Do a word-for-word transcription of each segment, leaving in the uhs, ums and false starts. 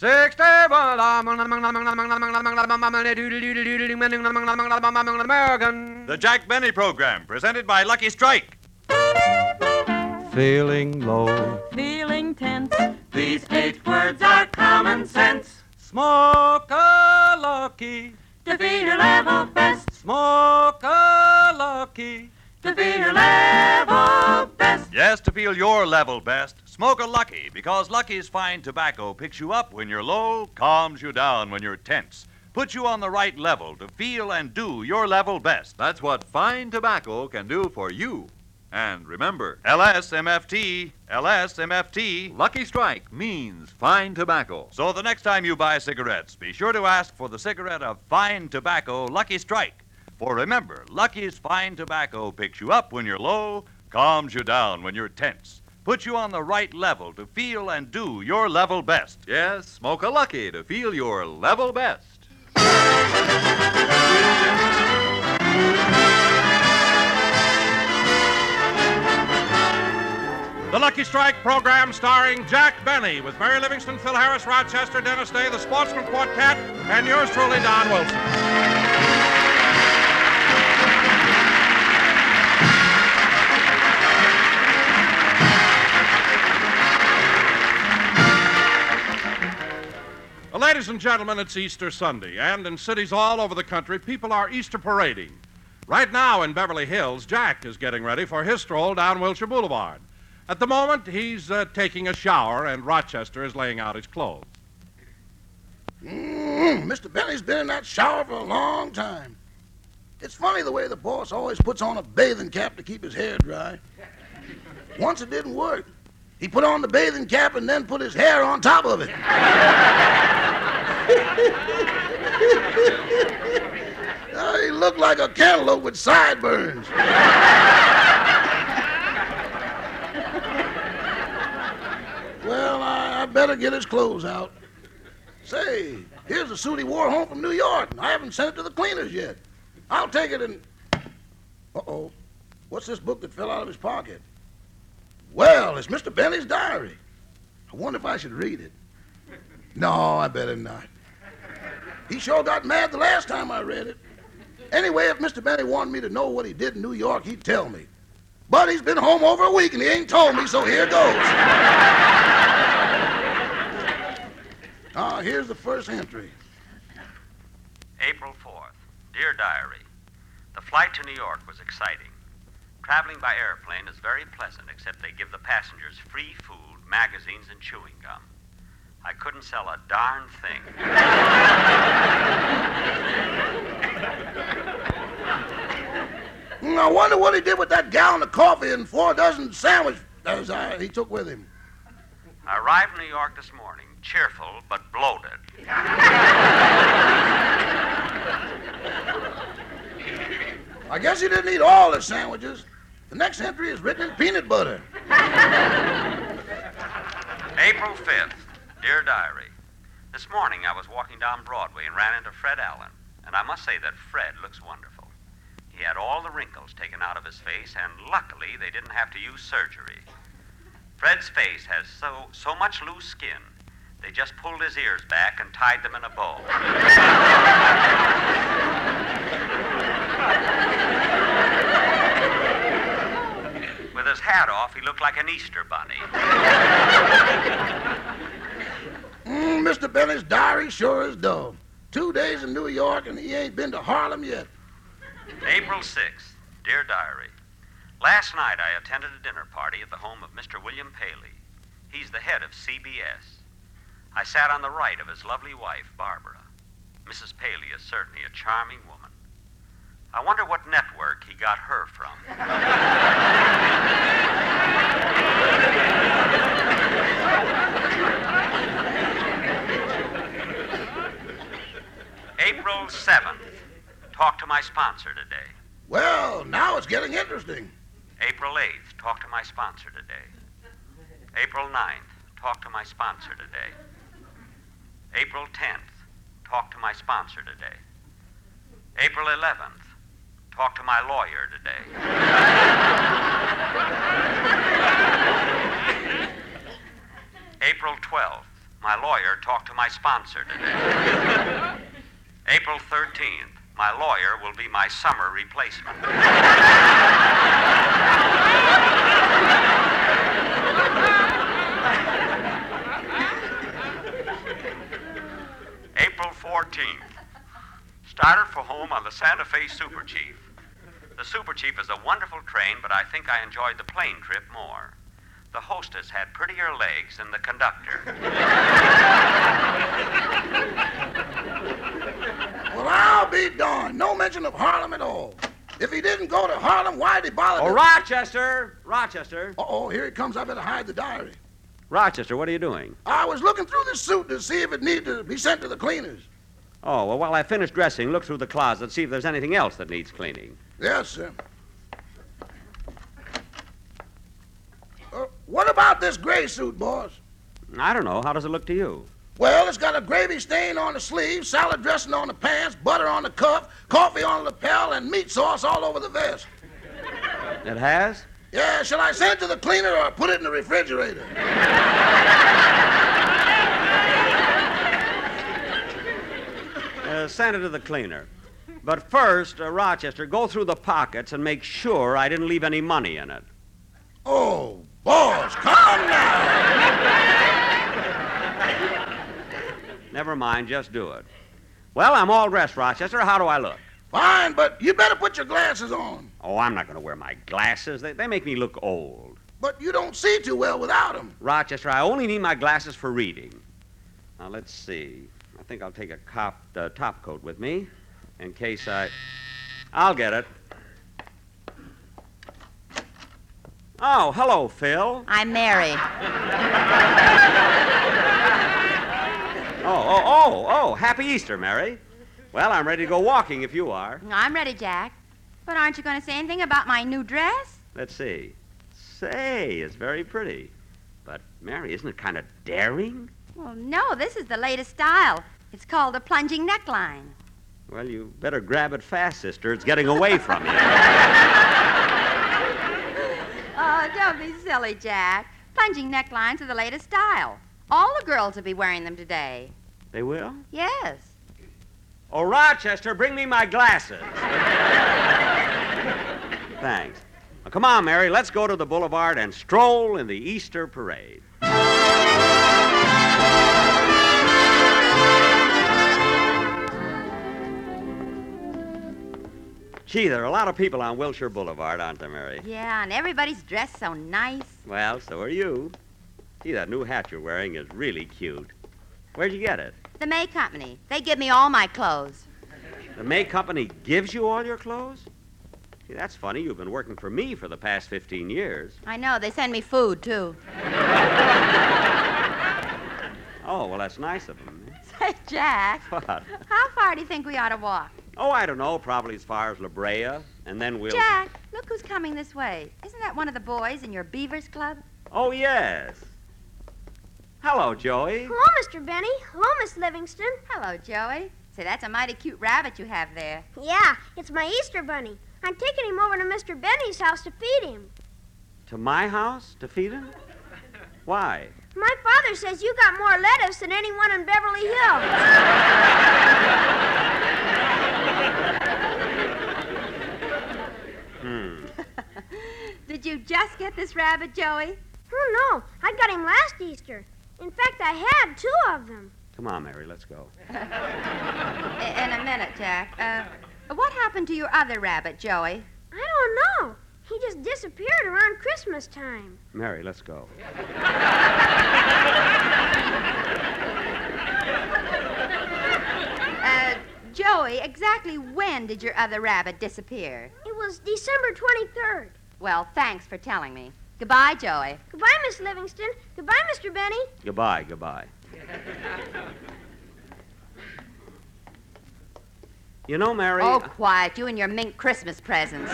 Sixty. American. The Jack Benny Program, presented by Lucky Strike. Feeling low. Feeling tense. These eight words are common sense. Smoke a lucky. To feel your level best. Smoke a lucky. To feel your level best. Yes, to feel your level best, smoke a Lucky, because Lucky's fine tobacco picks you up when you're low, calms you down when you're tense, puts you on the right level to feel and do your level best. That's what fine tobacco can do for you. And remember, L S M F T, L S M F T. Lucky Strike means fine tobacco. So the next time you buy cigarettes, be sure to ask for the cigarette of fine tobacco Lucky Strike. For remember, Lucky's fine tobacco picks you up when you're low, calms you down when you're tense, puts you on the right level to feel and do your level best. Yes, smoke a Lucky to feel your level best. The Lucky Strike program starring Jack Benny with Mary Livingston, Phil Harris, Rochester, Dennis Day, the Sportsman Quartet, and yours truly, Don Wilson. Well, ladies and gentlemen, it's Easter Sunday, and in cities all over the country, people are Easter parading. Right now in Beverly Hills, Jack is getting ready for his stroll down Wilshire Boulevard. At the moment, he's uh, taking a shower, and Rochester is laying out his clothes. Mm, Mister Benny's been in that shower for a long time. It's funny the way the boss always puts on a bathing cap to keep his hair dry. Once it didn't work. He put on the bathing cap and then put his hair on top of it. uh, he looked like a cantaloupe with sideburns. Well, I, I better get his clothes out. Say, here's a suit he wore home from New York. I haven't sent it to the cleaners yet. I'll take it and... Uh-oh. What's this book that fell out of his pocket? Well, it's Mister Benny's diary. I wonder if I should read it. No, I better not. He sure got mad the last time I read it. Anyway, if Mister Benny wanted me to know what he did in New York, he'd tell me. But he's been home over a week and he ain't told me, so here goes. Ah, here's the first entry. April fourth. Dear Diary, the flight to New York was exciting. Traveling by airplane is very pleasant, except they give the passengers free food, magazines, and chewing gum. I couldn't sell a darn thing. I wonder what he did with that gallon of coffee and four dozen sandwiches uh, he took with him. I arrived in New York this morning, cheerful but bloated. I guess he didn't eat all the sandwiches. The next entry is written in peanut butter. April fifth. Dear Diary, this morning I was walking down Broadway and ran into Fred Allen, and I must say that Fred looks wonderful. He had all the wrinkles taken out of his face, and luckily they didn't have to use surgery. Fred's face has so, so much loose skin, they just pulled his ears back and tied them in a bow. With his hat off, he looked like an Easter bunny. Mm, Mister Benny's diary sure is dull. Two days in New York and he ain't been to Harlem yet. April sixth. Dear Diary, last night I attended a dinner party at the home of Mister William Paley. He's the head of C B S. I sat on the right of his lovely wife, Barbara. Missus Paley is certainly a charming woman. I wonder what network he got her from. April seventh. Talk to my sponsor today. Well, now it's getting interesting. April eighth. Talk to my sponsor today. April ninth. Talk to my sponsor today. April tenth. Talk to my sponsor today. April eleventh. Talk to my lawyer today. April twelfth. My lawyer talked to my sponsor today. April thirteenth. My lawyer will be my summer replacement. April fourteenth. Started for home on the Santa Fe Super Chief. The Super Chief is a wonderful train, but I think I enjoyed the plane trip more. The hostess had prettier legs than the conductor. Well, I'll be darned. No mention of Harlem at all. If he didn't go to Harlem, why'd he bother Oh, to... Rochester! Rochester! Uh-oh, here he comes. I better hide the diary. Rochester, what are you doing? I was looking through this suit to see if it needed to be sent to the cleaners. Oh, well, while I finish dressing, look through the closet, see if there's anything else that needs cleaning. Yes, sir. Uh, what about this gray suit, boss? I don't know. How does it look to you? Well, it's got a gravy stain on the sleeve, salad dressing on the pants, butter on the cuff, coffee on the lapel, and meat sauce all over the vest. It has? Yeah, shall I send it to the cleaner or put it in the refrigerator? Uh, send it to the cleaner. But first, uh, Rochester, go through the pockets and make sure I didn't leave any money in it. Oh, boss, calm down. Never mind, just do it. Well, I'm all dressed, Rochester. How do I look? Fine, but you better put your glasses on. Oh, I'm not going to wear my glasses. They, they make me look old. But you don't see too well without them. Rochester, I only need my glasses for reading. Now, let's see. I think I'll take a cop, uh, top coat with me in case I... I'll get it. Oh, hello, Phil. I'm Mary. Oh, oh, oh, oh, happy Easter, Mary. Well, I'm ready to go walking if you are. I'm ready, Jack. But aren't you going to say anything about my new dress? Let's see. Say, it's very pretty. But, Mary, isn't it kind of daring? Well, no, this is the latest style. It's called a plunging neckline. Well, you better grab it fast, sister. It's getting away from you. Oh, don't be silly, Jack. Plunging necklines are the latest style. All the girls will be wearing them today. They will? Yes. Oh, Rochester, bring me my glasses. Thanks. Well, come on, Mary, let's go to the boulevard and stroll in the Easter parade. Gee, there are a lot of people on Wilshire Boulevard, aren't there, Mary? Yeah, and everybody's dressed so nice. Well, so are you. Gee, that new hat you're wearing is really cute. Where'd you get it? The May Company. They give me all my clothes. The May Company gives you all your clothes? Gee, that's funny. You've been working for me for the past fifteen years. I know. They send me food, too. Oh, well, that's nice of them. Say, Jack. What? How far do you think we ought to walk? Oh, I don't know. Probably as far as La Brea, and then we'll... Jack, look who's coming this way. Isn't that one of the boys in your Beavers Club? Oh, yes. Hello, Joey. Hello, Mister Benny. Hello, Miss Livingston. Hello, Joey. Say, that's a mighty cute rabbit you have there. Yeah, it's my Easter bunny. I'm taking him over to Mister Benny's house to feed him. To my house to feed him? Why? My father says you got more lettuce than anyone in Beverly Hills. Hmm. Did you just get this rabbit, Joey? Oh, no. I got him last Easter. In fact, I had two of them. Come on, Mary, let's go. In a minute, Jack. Uh, what happened to your other rabbit, Joey? I don't know. He just disappeared around Christmas time. Mary, let's go. uh, Joey, exactly when did your other rabbit disappear? It was December twenty-third. Well, thanks for telling me. Goodbye, Joey. Goodbye, Miss Livingston. Goodbye, Mister Benny. Goodbye, goodbye. You know, Mary... Oh, quiet. You and your mink Christmas presents.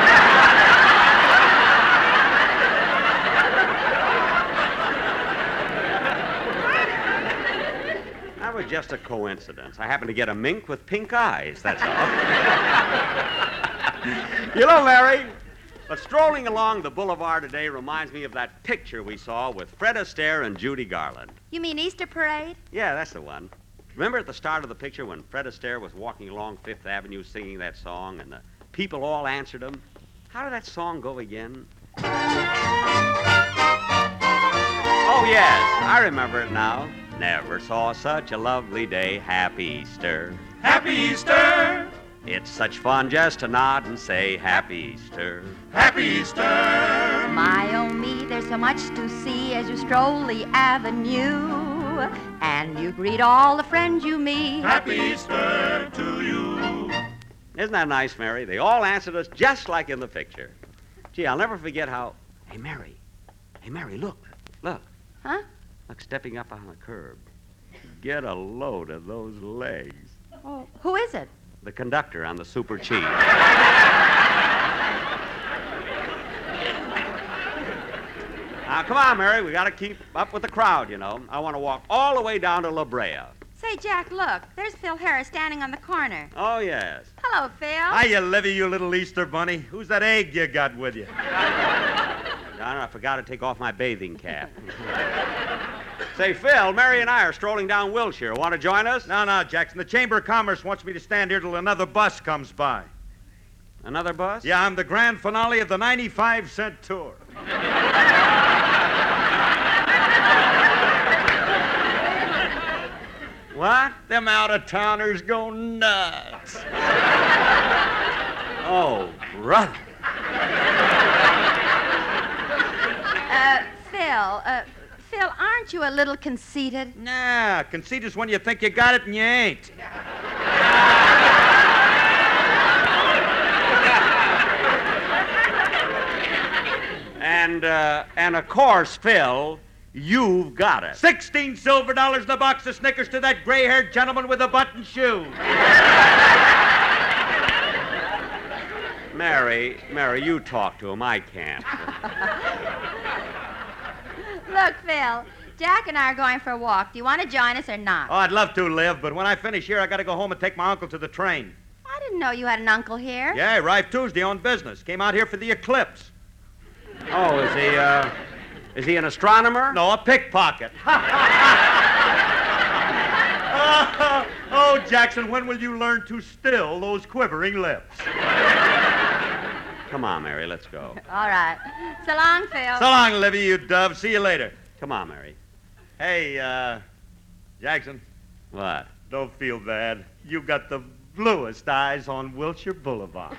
That was just a coincidence. I happened to get a mink with pink eyes, that's all. You know, Mary, But strolling along the boulevard today reminds me of that picture we saw with Fred Astaire and Judy Garland. You mean Easter Parade? Yeah, that's the one. Remember at the start of the picture when Fred Astaire was walking along Fifth Avenue singing that song and the people all answered him? How did that song go again? Oh, yes, I remember it now. Never saw such a lovely day. Happy Easter. Happy Easter. It's such fun just to nod and say Happy Easter. Happy Easter. My, oh, me, there's so much to see as you stroll the avenue. And you greet all the friends you meet. Happy Easter to you. Isn't that nice, Mary? They all answered us just like in the picture. Gee, I'll never forget how... Hey, Mary. Hey, Mary, look. Look. Huh? Look, stepping up on the curb. Get a load of those legs. Oh, who is it? The conductor on the Super Chief. Now, come on, Mary. We got to keep up with the crowd, you know. I want to walk all the way down to La Brea. Say, Jack, look. There's Phil Harris standing on the corner. Oh, yes. Hello, Phil. Hiya, Livy, you little Easter bunny. Who's that egg you got with you? Don, I forgot to take off my bathing cap. Say, Phil, Mary and I are strolling down Wilshire. Want to join us? No, no, Jackson. The Chamber of Commerce wants me to stand here till another bus comes by. Another bus? Yeah, I'm the grand finale of the ninety-five cent tour. What? Them out-of-towners go nuts. Oh, brother. Uh, Phil, uh, Phil, aren't you a little conceited? Nah, conceit is when you think you got it and you ain't. And, uh, and of course, Phil, you've got it. Sixteen silver dollars and a box of Snickers to that gray-haired gentleman with a button shoe. Mary, Mary, you talk to him. I can't. Look, Phil, Jack and I are going for a walk. Do you want to join us or not? Oh, I'd love to, Liv, but when I finish here, I got to go home and take my uncle to the train. I didn't know you had an uncle here. Yeah, he arrived Tuesday on business. Came out here for the eclipse. Oh, is he, uh, is he an astronomer? No, a pickpocket. oh, oh, Jackson, when will you learn to still those quivering lips? Come on, Mary, let's go. All right. So long, Phil. So long, Livy, you dove. See you later. Come on, Mary. Hey, uh, Jackson. What? Don't feel bad. You got the bluest eyes on Wilshire Boulevard.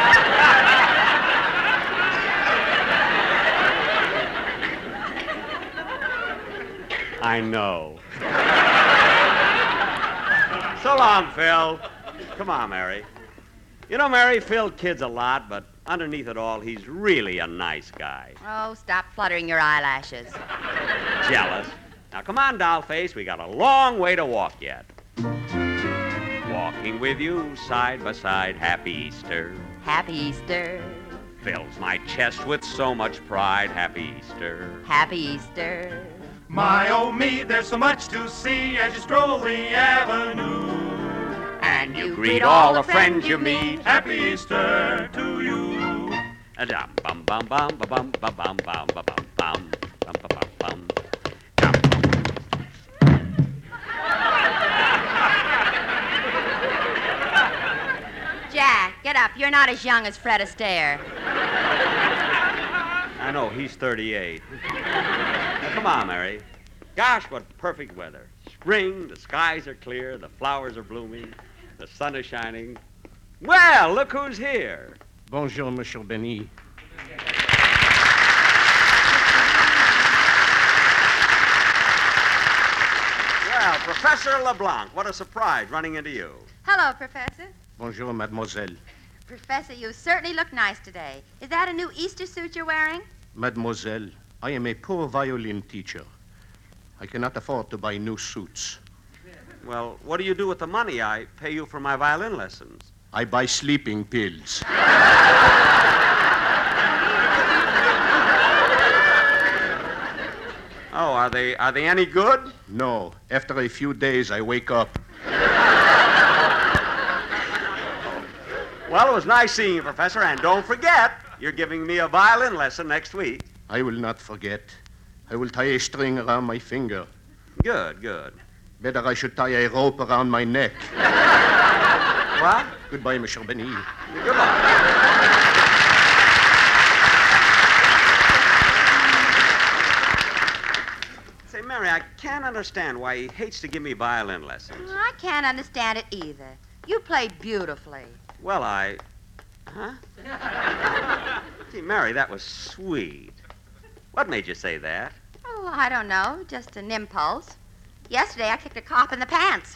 I know. So long, Phil. Come on, Mary. You know, Mary, Phil kids a lot, but underneath it all, he's really a nice guy. Oh, stop fluttering your eyelashes. Jealous. Now, come on, dollface. We got a long way to walk yet. Walking with you side by side, happy Easter. Happy Easter. Fills my chest with so much pride, happy Easter. Happy Easter. My, oh, me, there's so much to see as you stroll the avenue. And you greet all the friends you meet. Happy Easter to you. A-dum, bum, bum, bum, ba-bum, ba-bum, bum, ba-bum, bum, bum, ba-bum, bum. Jack, get up. You're not as young as Fred Astaire. I know, he's thirty-eight. Now, come on, Mary. Gosh, what perfect weather. Spring, the skies are clear, the flowers are blooming, the sun is shining. Well, look who's here. Bonjour, Monsieur Benny. Well, Professor LeBlanc, what a surprise running into you. Hello, Professor. Bonjour, mademoiselle. Professor, you certainly look nice today. Is that a new Easter suit you're wearing? Mademoiselle, I am a poor violin teacher. I cannot afford to buy new suits. Well, what do you do with the money I pay you for my violin lessons? I buy sleeping pills. Oh, are they are they any good? No. After a few days, I wake up. Well, it was nice seeing you, Professor, and don't forget, you're giving me a violin lesson next week. I will not forget. I will tie a string around my finger. Good, good. Better I should tie a rope around my neck. What? Goodbye, Monsieur Benny. Goodbye. Say, Mary, I can't understand why he hates to give me violin lessons. I can't understand it either. You played beautifully. Well, I... Huh? Gee, Mary, that was sweet. What made you say that? Oh, I don't know. Just an impulse. Yesterday, I kicked a cop in the pants.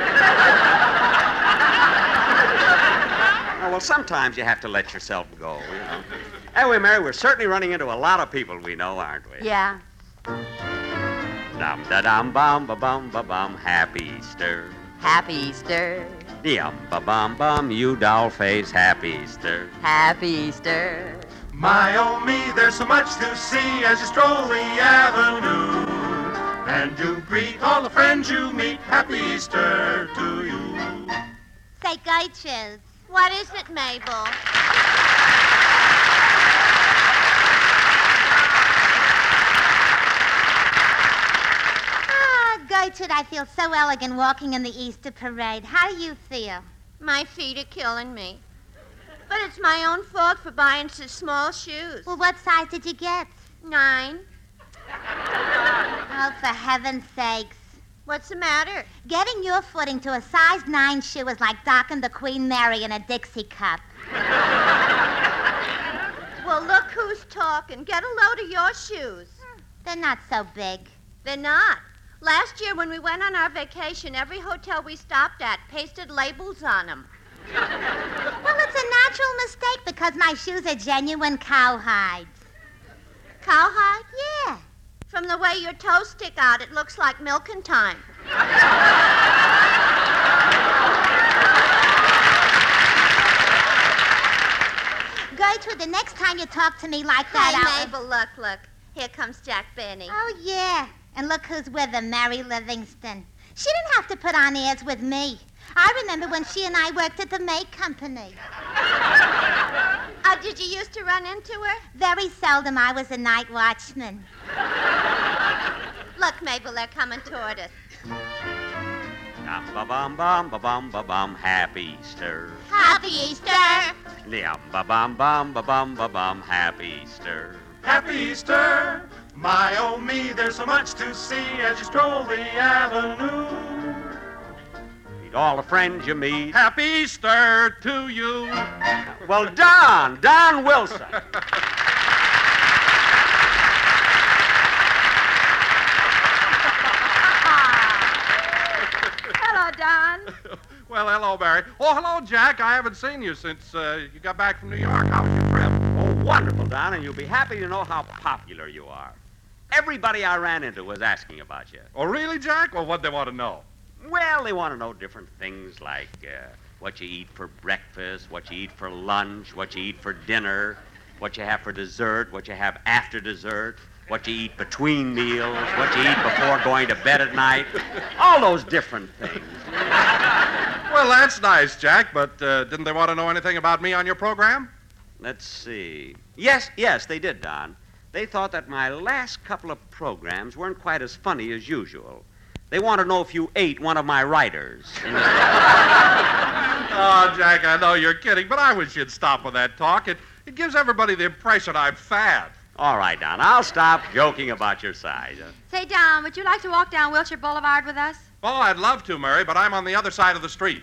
Oh, well, sometimes you have to let yourself go, you know. Anyway, Mary, we're certainly running into a lot of people we know, aren't we? Yeah. Dum da dum bum ba bum ba bum. Happy Easter. Happy Easter. Yum ba bum bum. You doll face. Happy Easter. Happy Easter. My oh me, there's so much to see as you stroll the avenue. And you greet all the friends you meet. Happy Easter to you. Say, Gertrude, what is it, Mabel? Ah, Gertrude, I feel so elegant walking in the Easter parade. How do you feel? My feet are killing me. But it's my own fault for buying such small shoes. Well, what size did you get? Nine. Oh, for heaven's sakes. What's the matter? Getting your foot into a size nine shoe is like docking the Queen Mary in a Dixie cup. Well, look who's talking. Get a load of your shoes. They're not so big. They're not. Last year when we went on our vacation, every hotel we stopped at pasted labels on them. Well, it's a natural mistake because my shoes are genuine cowhides. Cowhide? Yeah. From the way your toes stick out, it looks like milking time. Gertrude, the next time you talk to me like that, Hey, I'll... Mabel, look, look. Here comes Jack Benny. Oh, yeah. And look who's with him, Mary Livingston. She didn't have to put on airs with me. I remember when she and I worked at the May Company. Uh, did you used to run into her? Very seldom. I was a night watchman. Look, Mabel, they're coming toward us. Dum ba bum bum ba bum ba bum. Happy Easter. Happy Easter. Yum ba bum bum ba bum ba bum. Happy Easter. Happy Easter. My oh me, there's so much to see as you stroll the avenue. Meet all the friends you meet. Happy Easter to you. Well, Don, Don Wilson. Hello, Don. Well, hello, Barry. Oh, hello, Jack. I haven't seen you since uh, you got back from New York. How was your trip? Oh, wonderful, Don, and you'll be happy to know how popular you are. Everybody I ran into was asking about you. Oh, really, Jack? Well, what'd they want to know? Well, they want to know different things like uh, what you eat for breakfast, what you eat for lunch, what you eat for dinner, what you have for dessert, what you have after dessert, what you eat between meals, what you eat before going to bed at night. All those different things. Well, that's nice, Jack, but uh, didn't they want to know anything about me on your program? Let's see. Yes, yes, they did, Don. They thought that my last couple of programs weren't quite as funny as usual. They want to know if you ate one of my writers. Oh, Jack, I know you're kidding, but I wish you'd stop with that talk. It, it gives everybody the impression I'm fat. All right, Don, I'll stop joking about your size. Say, Don, would you like to walk down Wilshire Boulevard with us? Oh, I'd love to, Mary, but I'm on the other side of the street.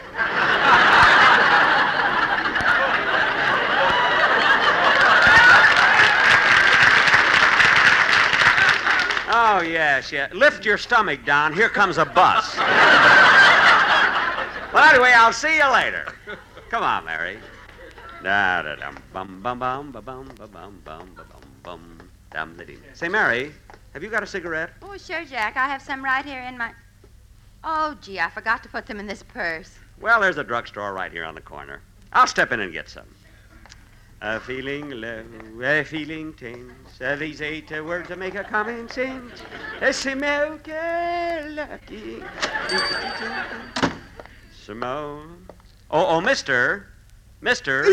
Oh, yes, yeah. Lift your stomach, Don. Here comes a bus. Well, anyway, I'll see you later. Come on, Mary. Da da dum bum bum bum ba bum ba bum bum ba bum bum dum da dee. Say, Mary, have you got a cigarette? Oh, sure, Jack. I have some right here in my... Oh, gee, I forgot to put them in this purse. Well, there's a drugstore right here on the corner. I'll step in and get some. A feeling low, a feeling tense. Uh, these eight uh, words that make a common sense. A smoker lucky. Simone. Oh, oh, mister. Mister.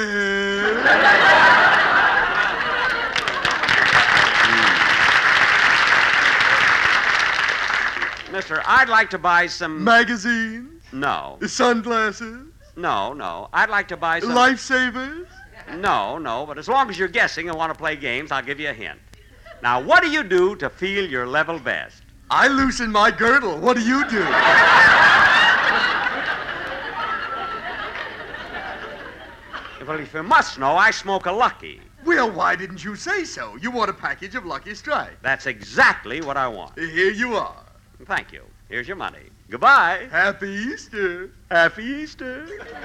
Mister, I'd like to buy some... Magazines? No. Sunglasses? No, no. I'd like to buy some... Lifesavers? No, no, but as long as you're guessing and want to play games, I'll give you a hint. Now, what do you do to feel your level best? I loosen my girdle. What do you do? Well, if you must know, I smoke a Lucky. Well, why didn't you say so? You want a package of Lucky Strike. That's exactly what I want. Here you are. Thank you. Here's your money. Goodbye. Happy Easter. Happy Easter.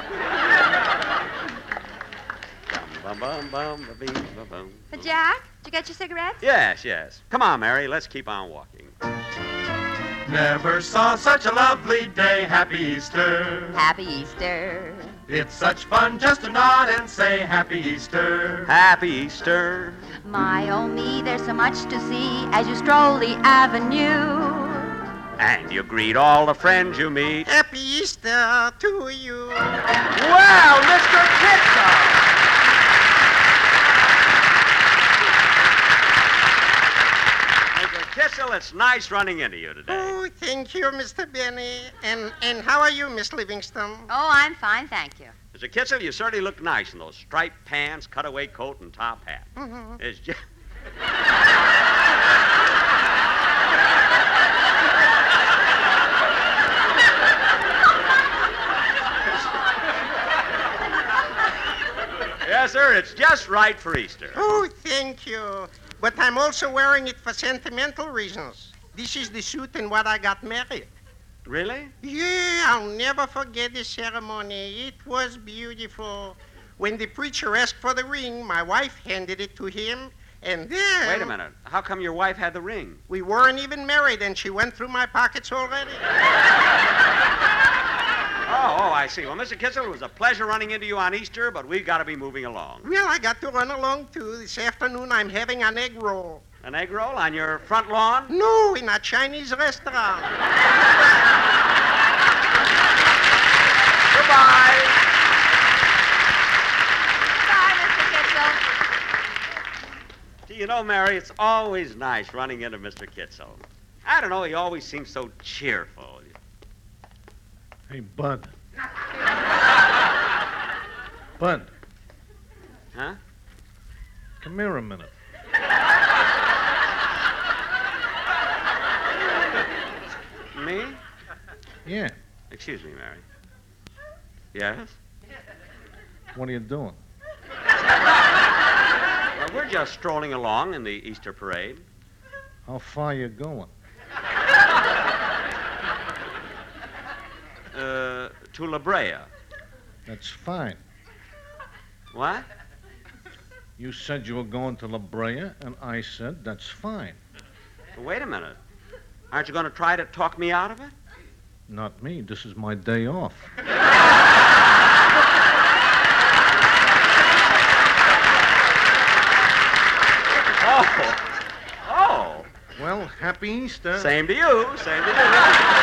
Bum, bum, bum, ba, bing, ba, bum. Jack, did you get your cigarettes? Yes, yes. Come on, Mary. Let's keep on walking. Never saw such a lovely day. Happy Easter. Happy Easter. It's such fun just to nod and say Happy Easter. Happy Easter. My, oh me, there's so much to see as you stroll the avenue. And you greet all the friends you meet. Happy Easter to you. Well, Mister Kitzel! Kitzel, it's nice running into you today. Oh, thank you, Mister Benny. And and how are you, Miss Livingston? Oh, I'm fine, thank you. Mister Kitzel, you certainly look nice in those striped pants, cutaway coat, and top hat. Mm-hmm. It's just... Yes, sir, it's just right for Easter. Oh, thank you. But I'm also wearing it for sentimental reasons. This is the suit in what I got married. Really? Yeah, I'll never forget the ceremony. It was beautiful. When the preacher asked for the ring, my wife handed it to him, and then... Wait a minute. How come your wife had the ring? We weren't even married, and she went through my pockets already. Oh, oh, I see. Well, Mister Kitzel, it was a pleasure running into you on Easter, but we've got to be moving along. Well, I got to run along, too. This afternoon, I'm having an egg roll. An egg roll on your front lawn? No, in a Chinese restaurant. Goodbye. Bye, Mister Kitzel. Do you know, Mary, it's always nice running into Mister Kitzel. I don't know, he always seems so cheerful. Hey, Bud. Bud. Huh? Come here a minute. Me? Yeah. Excuse me, Mary. Yes? What are you doing? Well, we're just strolling along in the Easter parade. How far you going? Uh, to La Brea. That's fine. What? You said you were going to La Brea, and I said that's fine. Well, wait a minute. Aren't you going to try to talk me out of it? Not me. This is my day off. Oh. Oh. Well, happy Easter. Same to you. Same to you.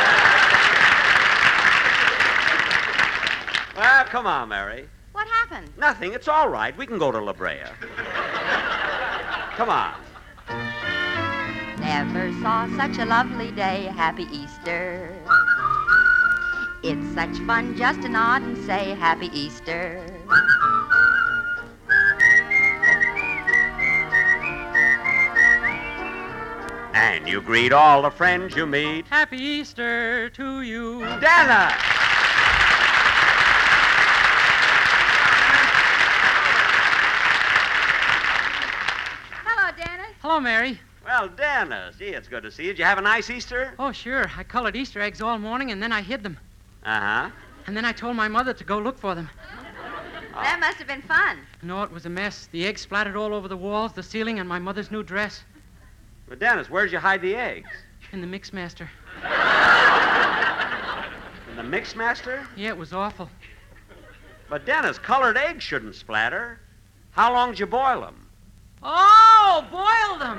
Well, come on, Mary. What happened? Nothing. It's all right. We can go to La Brea. Come on. Never saw such a lovely day. Happy Easter. It's such fun just to nod and say Happy Easter. And you greet all the friends you meet. Happy Easter to you. Dana! Hello, Dennis. Hello, Mary. Well, Dennis, gee, it's good to see you. Did you have a nice Easter? Oh, sure. I colored Easter eggs all morning, and then I hid them. Uh-huh. And then I told my mother to go look for them. That must have been fun. No, it was a mess. The eggs splattered all over the walls, the ceiling, and my mother's new dress. But, Dennis, where'd you hide the eggs? In the Mixmaster. In the Mixmaster? Yeah, it was awful. But, Dennis, colored eggs shouldn't splatter. How long did you boil them? Oh, boil them!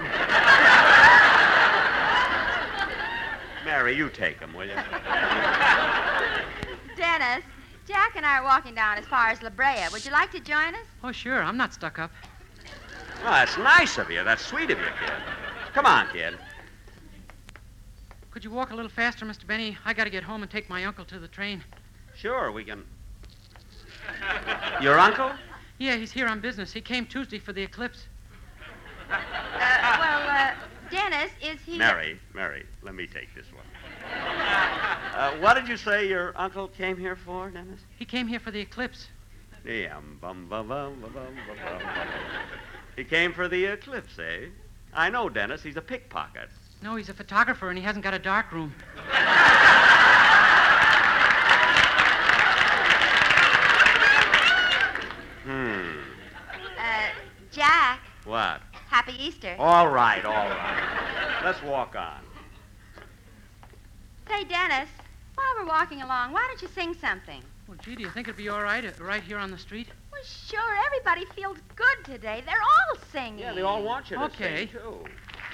Mary, you take them, will you? Dennis, Jack and I are walking down as far as La Brea. Would you like to join us? Oh, sure. I'm not stuck up. Oh, that's nice of you. That's sweet of you, kid. Come on, kid. Could you walk a little faster, Mister Benny? I got to get home and take my uncle to the train. Sure, we can. Your uncle? Yeah, he's here on business. He came Tuesday for the eclipse. Uh, well, uh, Dennis, is he... Mary, Mary, let me take this one. Uh, what did you say your uncle came here for, Dennis? He came here for the eclipse. Yeah, bum, bum, bum, bum, bum, bum, bum. He came for the eclipse, eh? I know Dennis. He's a pickpocket. No, he's a photographer, and he hasn't got a dark room. Hmm. Uh, Jack, What? Happy Easter. All right, all right. Let's walk on. Say, Dennis, while we're walking along, why don't you sing something? Well, gee, do you think it'd be all right uh, right here on the street? Well, sure. Everybody feels good today. They're all singing. Yeah, they all want you to Okay. sing, too.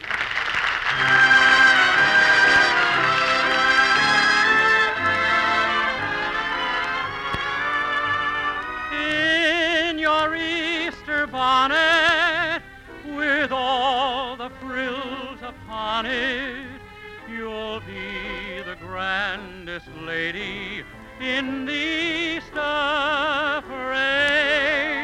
In your Easter bonnet, with all the frills upon it, you'll be the grandest lady in the Easter parade.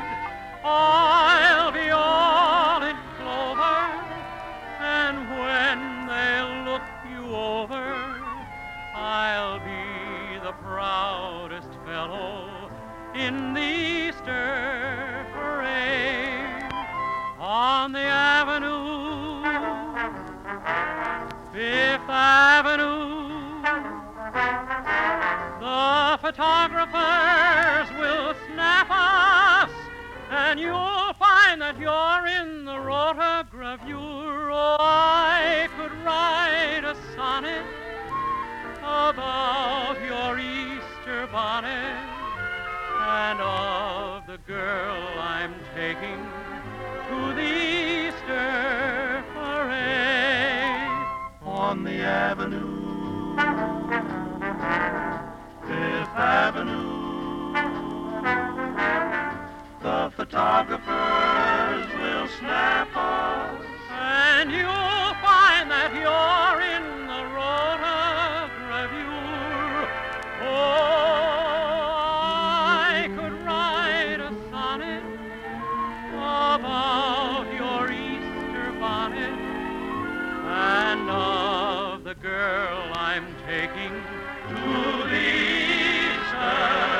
I'll be all in clover, and when they look you over, I'll be the proudest fellow in the Easter parade. On the avenue, Fifth Avenue, the photographers will snap us, and you'll find that you're in the rotogravure. Oh, I could write a sonnet about your Easter bonnet and of the girl I'm taking to the Easter parade. On the avenue, Fifth Avenue, the photographers will snap us, and you'll find that you're in the rotogravure. Oh, I could write a sonnet about your Easter bonnet and of the girl I'm taking to the Easter.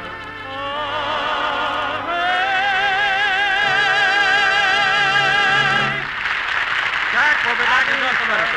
Jack, we'll be back in just a minute,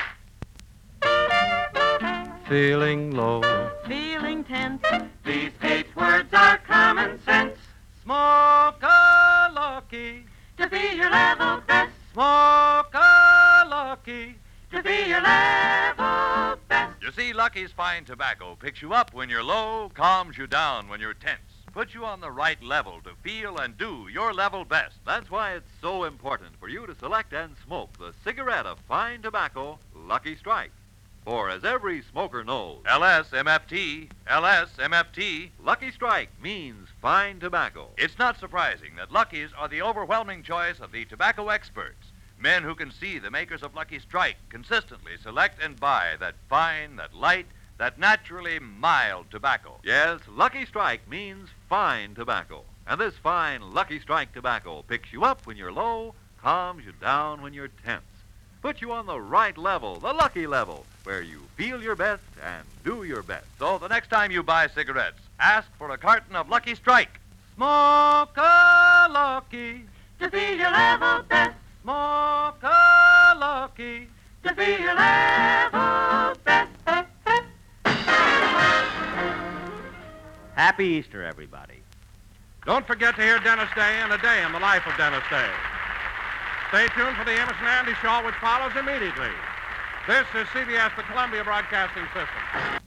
but first... Feeling low. Feeling tense. These eight words are common sense. Smoke a lucky To be your level best. Smoke a lucky To be your level best. You see, Lucky's fine tobacco picks you up when you're low, calms you down when you're tense, puts you on the right level to feel and do your level best. That's why it's so important for you to select and smoke the cigarette of fine tobacco, Lucky Strike. For as every smoker knows, L S M F T, L S M F T. Lucky Strike means fine tobacco. It's not surprising that Lucky's are the overwhelming choice of the tobacco experts, men who can see the makers of Lucky Strike consistently select and buy that fine, that light, that naturally mild tobacco. Yes, Lucky Strike means fine tobacco. And this fine Lucky Strike tobacco picks you up when you're low, calms you down when you're tense, puts you on the right level, the lucky level, where you feel your best and do your best. So the next time you buy cigarettes, ask for a carton of Lucky Strike. Smoke a lucky To be your level best. Smoke a lucky To be your level best. Happy Easter, everybody. Don't forget to hear Dennis Day in a Day in the Life of Dennis Day. Stay tuned for the Emerson Andy Show, which follows immediately. This is C B S, the Columbia Broadcasting System.